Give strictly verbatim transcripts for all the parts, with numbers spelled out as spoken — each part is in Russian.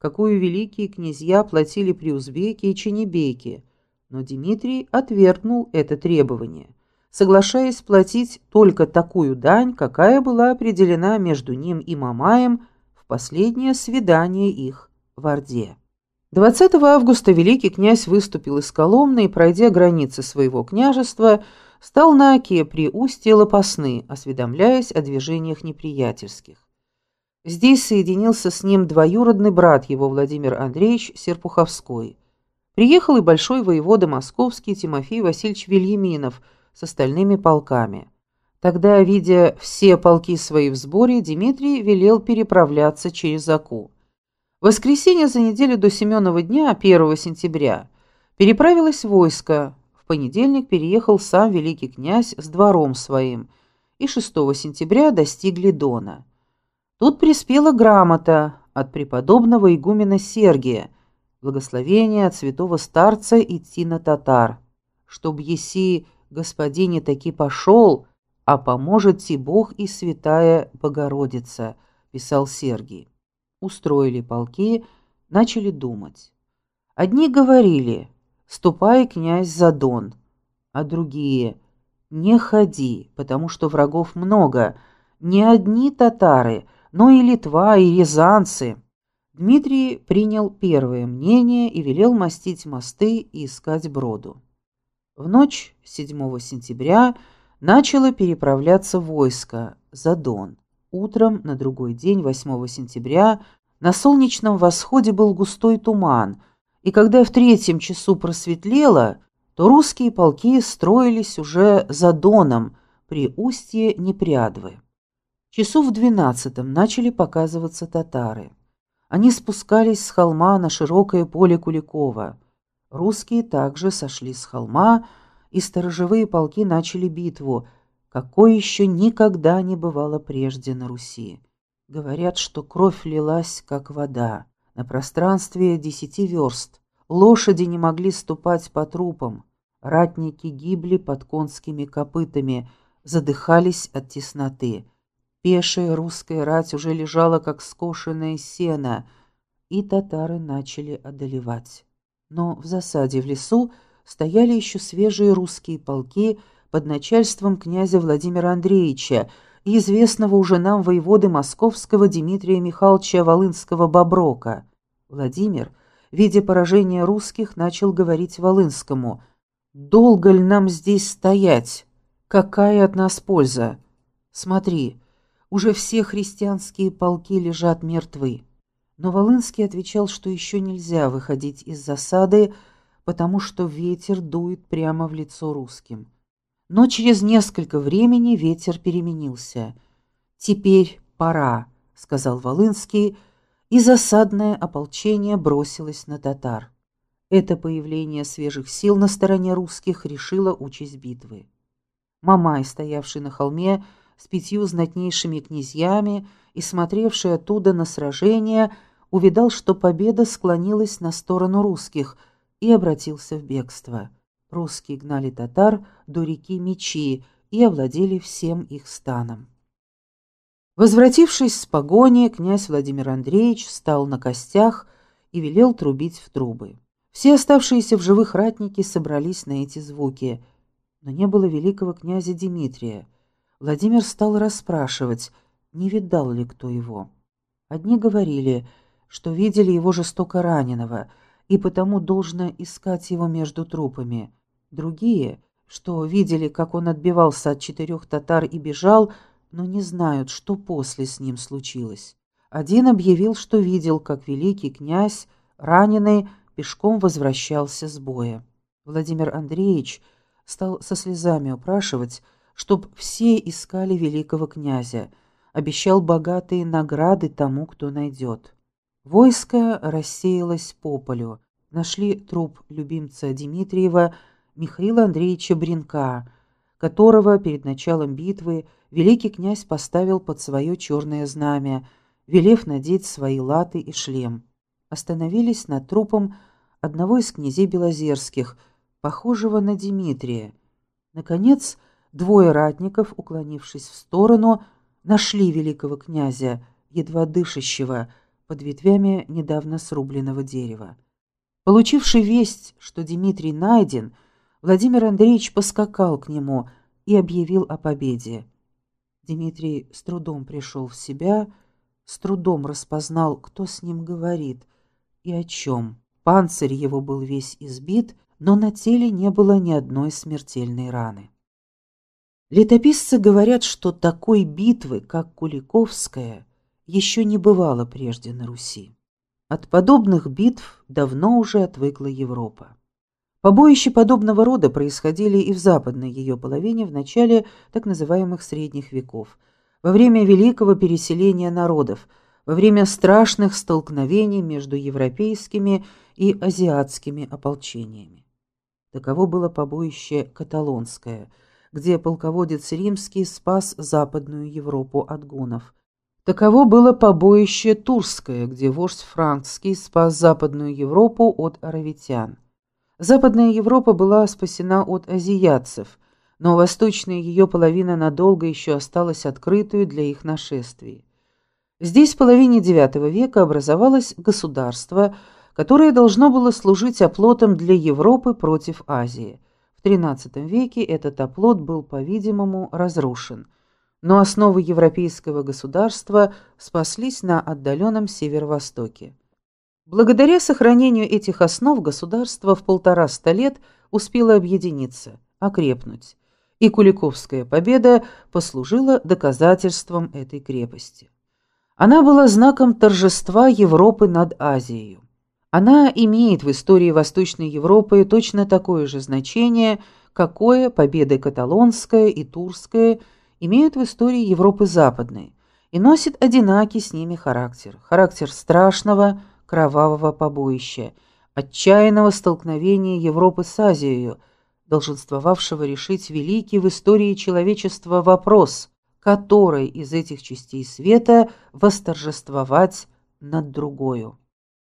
какую великие князья платили преузбеки и ченебеки, но Дмитрий отвергнул это требование, соглашаясь платить только такую дань, какая была определена между ним и Мамаем в последнее свидание их в Орде. двадцатого августа великий князь выступил из Коломны и, пройдя границы своего княжества, стал на Оке при устье Лопасны, осведомляясь о движениях неприятельских. Здесь соединился с ним двоюродный брат его Владимир Андреевич Серпуховской. Приехал и большой воевода московский Тимофей Васильевич Вильяминов с остальными полками. Тогда, видя все полки свои в сборе, Дмитрий велел переправляться через Оку. В воскресенье за неделю до Семенова дня, первого сентября, переправилось войско. В понедельник переехал сам великий князь с двором своим, и шестого сентября достигли Дона. Тут приспела грамота от преподобного игумена Сергия, благословение от святого старца идти на татар, чтоб еси господине таки пошел, а поможет ти Бог и святая Богородица, писал Сергий. Устроили полки, начали думать. Одни говорили: «Ступай, князь, за Дон», а другие: «Не ходи, потому что врагов много, не одни татары, но и Литва, и рязанцы». Дмитрий принял первое мнение и велел мастить мосты и искать броду. В ночь седьмого сентября начало переправляться войско за Дон. Утром на другой день, восьмого сентября, на солнечном восходе был густой туман, и когда в третьем часу просветлело, то русские полки строились уже за Доном при устье Непрядвы. Часу в двенадцатом начали показываться татары. Они спускались с холма на широкое поле Куликова. Русские также сошли с холма, и сторожевые полки начали битву, какой еще никогда не бывало прежде на Руси. Говорят, что кровь лилась, как вода. На пространстве десяти верст лошади не могли ступать по трупам, ратники гибли под конскими копытами, задыхались от тесноты. Пешая русская рать уже лежала, как скошенное сено, и татары начали одолевать. Но в засаде в лесу стояли еще свежие русские полки под начальством князя Владимира Андреевича и известного уже нам воеводы московского Дмитрия Михайловича Волынского-Боброка. Владимир, видя поражение русских, начал говорить Волынскому: «Долго ли нам здесь стоять? Какая от нас польза? Смотри, уже все христианские полки лежат мертвы». Но Волынский отвечал, что еще нельзя выходить из засады, потому что ветер дует прямо в лицо русским. Но через несколько времени ветер переменился. «Теперь пора», — сказал Волынский, и засадное ополчение бросилось на татар. Это появление свежих сил на стороне русских решило участь битвы. Мамай, стоявший на холме с пятью знатнейшими князьями и смотревший оттуда на сражение, увидал, что победа склонилась на сторону русских, и обратился в бегство. Русские гнали татар до реки Мечи и овладели всем их станом. Возвратившись с погони, князь Владимир Андреевич встал на костях и велел трубить в трубы. Все оставшиеся в живых ратники собрались на эти звуки, но не было великого князя Дмитрия. Владимир стал расспрашивать, не видал ли кто его. Одни говорили, что видели его жестоко раненого, и потому должно искать его между трупами. Другие, что видели, как он отбивался от четырех татар и бежал, но не знают, что после с ним случилось. Один объявил, что видел, как великий князь, раненый, пешком возвращался с боя. Владимир Андреевич стал со слезами упрашивать, чтоб все искали великого князя, обещал богатые награды тому, кто найдет. Войско рассеялось по полю. Нашли труп любимца Дмитриева Михаила Андреевича Бринка, которого перед началом битвы великий князь поставил под свое черное знамя, велев надеть свои латы и шлем. Остановились над трупом одного из князей Белозерских, похожего на Дмитрия. Наконец, двое ратников, уклонившись в сторону, нашли великого князя, едва дышащего, под ветвями недавно срубленного дерева. Получивший весть, что Дмитрий найден, Владимир Андреевич поскакал к нему и объявил о победе. Дмитрий с трудом пришел в себя, с трудом распознал, кто с ним говорит и о чем. Панцирь его был весь избит, но на теле не было ни одной смертельной раны. Летописцы говорят, что такой битвы, как Куликовская, еще не бывало прежде на Руси. От подобных битв давно уже отвыкла Европа. Побоища подобного рода происходили и в западной ее половине в начале так называемых средних веков, во время великого переселения народов, во время страшных столкновений между европейскими и азиатскими ополчениями. Таково было побоище Каталонское, где полководец римский спас Западную Европу от гуннов. Таково было побоище Турское, где вождь франкский спас Западную Европу от аравитян. Западная Европа была спасена от азиатцев, но восточная ее половина надолго еще осталась открытую для их нашествий. Здесь в половине девятого века образовалось государство, которое должно было служить оплотом для Европы против Азии. В тринадцатом веке этот оплот был, по-видимому, разрушен, но основы европейского государства спаслись на отдаленном северо-востоке. Благодаря сохранению этих основ государство в полтораста лет успело объединиться, окрепнуть, и Куликовская победа послужила доказательством этой крепости. Она была знаком торжества Европы над Азией. Она имеет в истории Восточной Европы точно такое же значение, какое победы Каталонская и Турская имеют в истории Европы Западной, и носит одинакий с ними характер, характер страшного, кровавого побоища, отчаянного столкновения Европы с Азией, долженствовавшего решить великий в истории человечества вопрос, который из этих частей света восторжествовать над другою.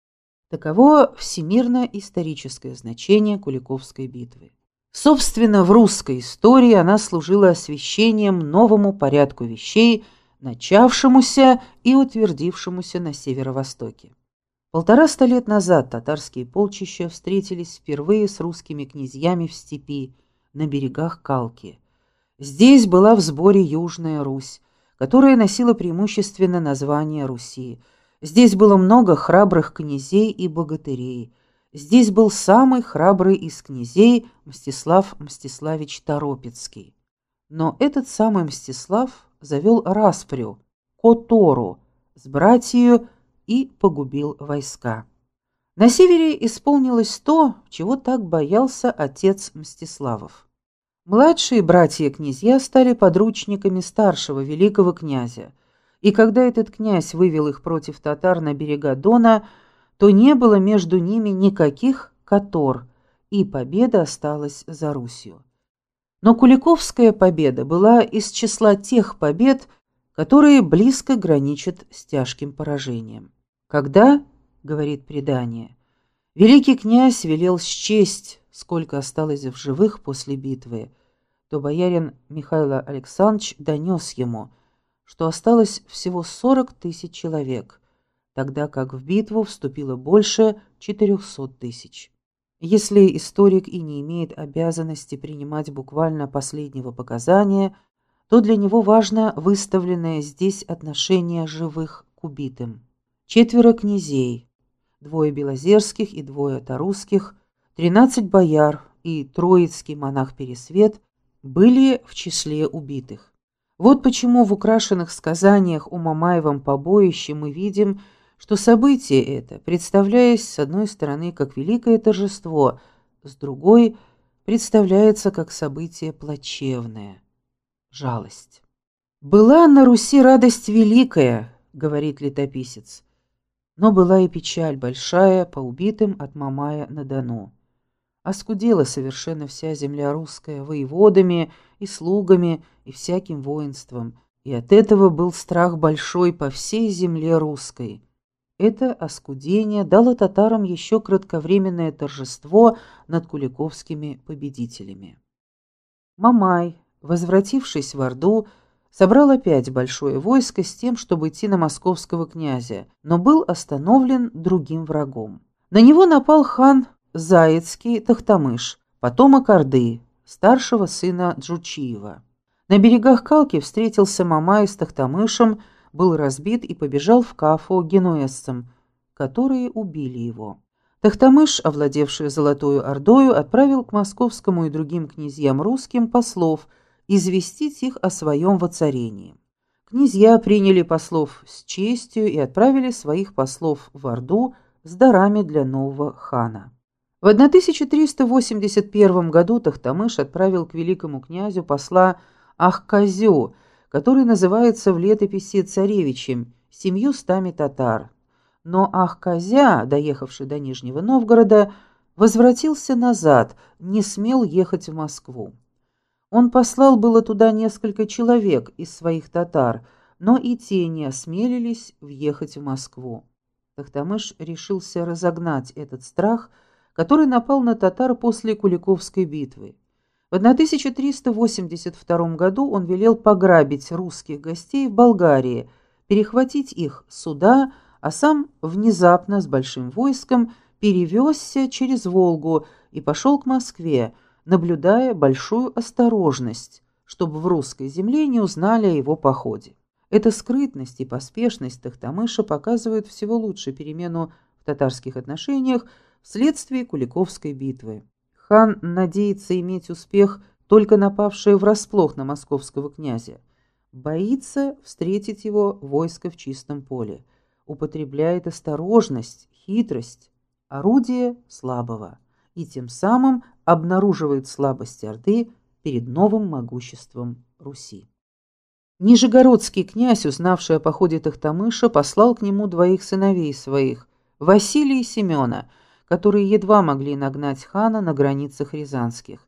Таково всемирно-историческое значение Куликовской битвы. Собственно, в русской истории она служила освещением новому порядку вещей, начавшемуся и утвердившемуся на северо-востоке. Полтораста лет назад татарские полчища встретились впервые с русскими князьями в степи, на берегах Калки. Здесь была в сборе Южная Русь, которая носила преимущественно название Руси. Здесь было много храбрых князей и богатырей. Здесь был самый храбрый из князей Мстислав Мстиславич Торопецкий. Но этот самый Мстислав завел распрю, котору, с братьею и погубил войска. На севере исполнилось то, чего так боялся отец Мстиславов. Младшие братья-князья стали подручниками старшего великого князя, и когда этот князь вывел их против татар на берега Дона, то не было между ними никаких катор, и победа осталась за Русью. Но Куликовская победа была из числа тех побед, которые близко граничат с тяжким поражением. Когда, говорит предание, великий князь велел счесть, сколько осталось в живых после битвы, то боярин Михаил Александрович донес ему, что осталось всего сорок тысяч человек, тогда как в битву вступило больше четырехсот тысяч. Если историк и не имеет обязанности принимать буквально последнего показания, то для него важно выставленное здесь отношение живых к убитым. Четверо князей, двое белозерских и двое тарусских, тринадцать бояр и троицкий монах Пересвет были в числе убитых. Вот почему в украшенных сказаниях о Мамаевом побоище мы видим, что событие это, представляясь с одной стороны как великое торжество, с другой представляется как событие плачевное – жалость. «Была на Руси радость великая», – говорит летописец, но была и печаль большая по убитым от Мамая на Дону. Оскудела совершенно вся земля русская воеводами и слугами и всяким воинством, и от этого был страх большой по всей земле русской. Это оскудение дало татарам еще кратковременное торжество над куликовскими победителями. Мамай, возвратившись в Орду, Собрал опять большое войско с тем, чтобы идти на московского князя, но был остановлен другим врагом. На него напал хан Заицкий Тохтамыш, потомок Орды, старшего сына Джучиева. На берегах Калки встретился Мамай с Тохтамышем, был разбит и побежал в Кафу генуэзцам, которые убили его. Тохтамыш, овладевший Золотою Ордою, отправил к московскому и другим князьям русским послов известить их о своем воцарении. Князья приняли послов с честью и отправили своих послов в Орду с дарами для нового хана. В тысяча триста восемьдесят первом году Тохтамыш отправил к великому князю посла Ахказю, который называется в летописи царевичем, семью стами татар. Но Ахказя, доехавший до Нижнего Новгорода, возвратился назад, не смел ехать в Москву. Он послал было туда несколько человек из своих татар, но и те не осмелились въехать в Москву. Тохтамыш решился разогнать этот страх, который напал на татар после Куликовской битвы. В тысяча триста восемьдесят втором году он велел пограбить русских гостей в Болгарии, перехватить их суда, а сам внезапно с большим войском перевезся через Волгу и пошел к Москве, наблюдая большую осторожность, чтобы в русской земле не узнали о его походе. Эта скрытность и поспешность Тохтамыша показывают всего лучше перемену в татарских отношениях вследствие Куликовской битвы. Хан надеется иметь успех, только напавшее врасплох на московского князя. Боится встретить его войско в чистом поле. Употребляет осторожность, хитрость, орудие слабого, и тем самым обнаруживает слабость Орды перед новым могуществом Руси. Нижегородский князь, узнавший о походе Тохтамыша, послал к нему двоих сыновей своих, Василия и Семена, которые едва могли нагнать хана на границах рязанских.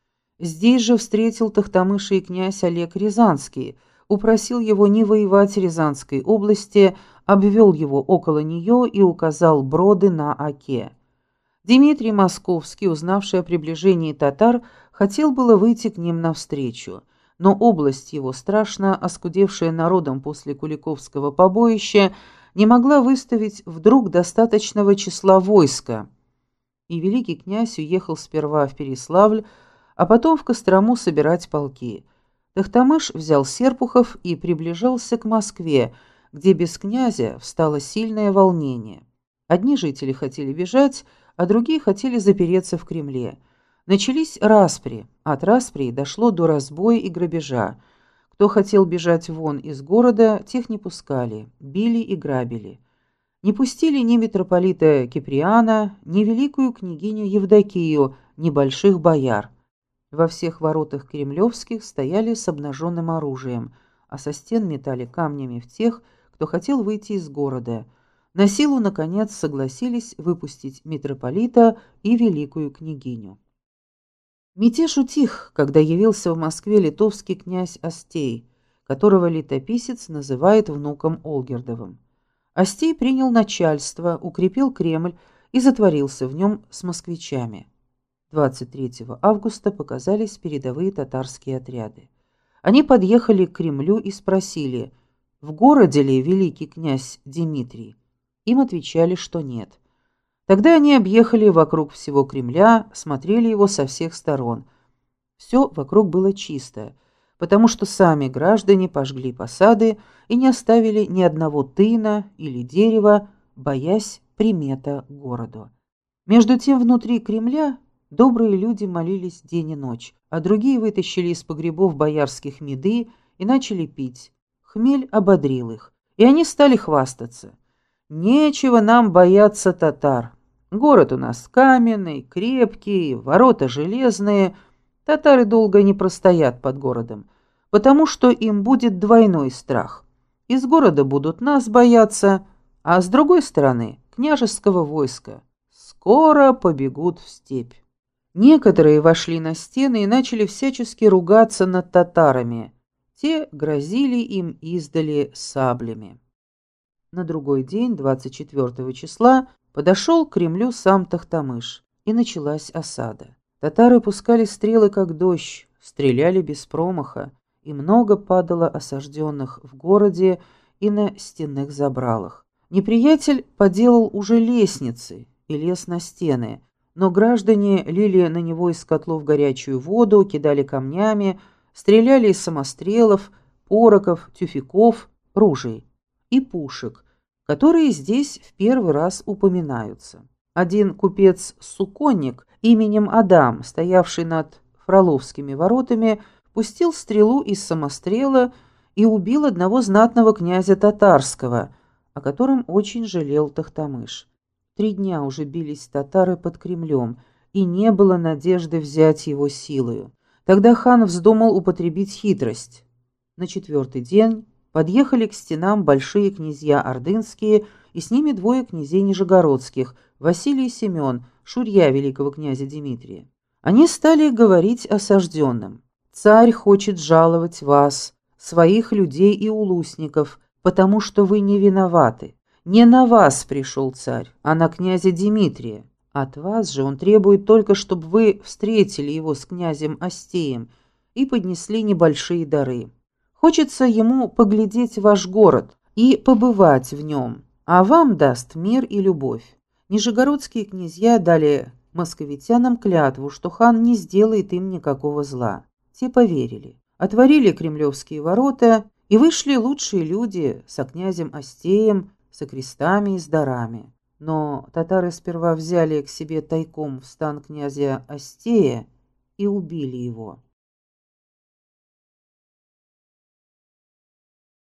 Здесь же встретил Тохтамыша и князь Олег Рязанский, упросил его не воевать в Рязанской области, обвел его около нее и указал броды на Оке. Дмитрий Московский, узнавший о приближении татар, хотел было выйти к ним навстречу, но область его, страшно оскудевшая народом после Куликовского побоища, не могла выставить вдруг достаточного числа войска, и великий князь уехал сперва в Переславль, а потом в Кострому собирать полки. Тохтамыш взял Серпухов и приближался к Москве, где без князя встало сильное волнение. Одни жители хотели бежать, а другие хотели запереться в Кремле. Начались распри, от распри дошло до разбоя и грабежа. Кто хотел бежать вон из города, тех не пускали, били и грабили. Не пустили ни митрополита Киприана, ни великую княгиню Евдокию, ни больших бояр. Во всех воротах кремлевских стояли с обнаженным оружием, а со стен метали камнями в тех, кто хотел выйти из города. На силу, наконец, согласились выпустить митрополита и великую княгиню. Мятеж утих, когда явился в Москве литовский князь Остей, которого летописец называет внуком Олгердовым. Остей принял начальство, укрепил Кремль и затворился в нем с москвичами. двадцать третьего августа показались передовые татарские отряды. Они подъехали к Кремлю и спросили, в городе ли великий князь Дмитрий. Им отвечали, что нет. Тогда они объехали вокруг всего Кремля, смотрели его со всех сторон. Все вокруг было чисто, потому что сами граждане пожгли посады и не оставили ни одного тына или дерева, боясь примета городу. Между тем внутри Кремля добрые люди молились день и ночь, а другие вытащили из погребов боярских меды и начали пить. Хмель ободрил их, и они стали хвастаться. «Нечего нам бояться татар. Город у нас каменный, крепкий, ворота железные. Татары долго не простоят под городом, потому что им будет двойной страх. Из города будут нас бояться, а с другой стороны — княжеского войска. Скоро побегут в степь». Некоторые вошли на стены и начали всячески ругаться над татарами. Те грозили им издали саблями. На другой день, двадцать четвёртого числа, подошел к Кремлю сам Тохтамыш, и началась осада. Татары пускали стрелы, как дождь, стреляли без промаха, и много падало осажденных в городе и на стенных забралах. Неприятель поделал уже лестницы и лез на стены, но граждане лили на него из котлов горячую воду, кидали камнями, стреляли из самострелов, пороков, тюфяков, ружей и пушек, которые здесь в первый раз упоминаются. Один купец-суконник именем Адам, стоявший над Фроловскими воротами, пустил стрелу из самострела и убил одного знатного князя татарского, о котором очень жалел Тохтамыш. Три дня уже бились татары под Кремлем, и не было надежды взять его силою. Тогда хан вздумал употребить хитрость. На четвертый день подъехали к стенам большие князья ордынские, и с ними двое князей нижегородских, Василий и Семен, шурья великого князя Дмитрия. Они стали говорить осажденным: «Царь хочет жаловать вас, своих людей и улусников, потому что вы не виноваты. Не на вас пришел царь, а на князя Дмитрия. От вас же он требует только, чтобы вы встретили его с князем Остеем и поднесли небольшие дары. Хочется ему поглядеть ваш город и побывать в нем, а вам даст мир и любовь». Нижегородские князья дали московитянам клятву, что хан не сделает им никакого зла. Те поверили. Отворили кремлевские ворота, и вышли лучшие люди со князем Остеем, со крестами и с дарами. Но татары сперва взяли к себе тайком в стан князя Остея и убили его.